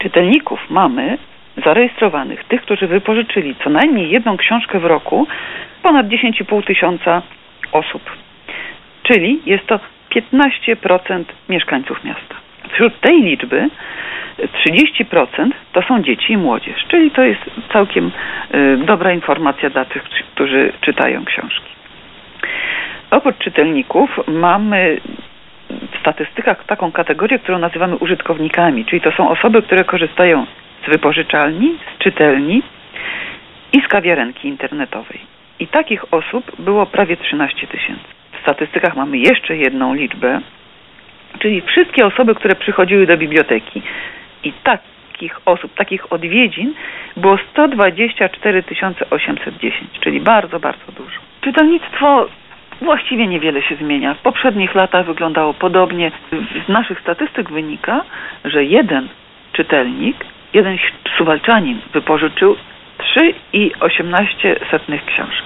Czytelników mamy zarejestrowanych, tych, którzy wypożyczyli co najmniej jedną książkę w roku, ponad 10,5 tysiąca osób. Czyli jest to 15% mieszkańców miasta. Wśród tej liczby 30% to są dzieci i młodzież, czyli to jest całkiem dobra informacja dla tych, którzy czytają książki. Oprócz czytelników mamy w statystykach taką kategorię, którą nazywamy użytkownikami, czyli to są osoby, które korzystają z wypożyczalni, z czytelni i z kawiarenki internetowej. I takich osób było prawie 13 tysięcy. W statystykach mamy jeszcze jedną liczbę, czyli wszystkie osoby, które przychodziły do biblioteki. I takich osób, takich odwiedzin było 124 810, czyli bardzo, bardzo dużo. Czytelnictwo właściwie niewiele się zmienia. W poprzednich latach wyglądało podobnie. Z naszych statystyk wynika, że jeden czytelnik, jeden suwalczanin wypożyczył 3,18 książki.